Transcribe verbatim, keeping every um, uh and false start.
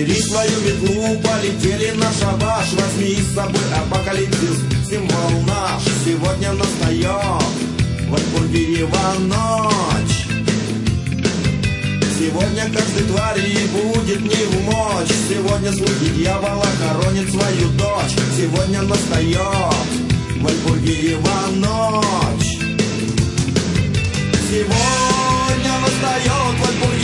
Бери свою метлу, полетели на шабаш. Возьми с собой апокалипсис, символ наш. Сегодня настает Вальпургиева ночь. Сегодня каждой твари будет не в мочь. Сегодня слуги дьявола хоронит свою дочь. Сегодня настает Вальпургиева ночь. Сегодня настает Вальпургиева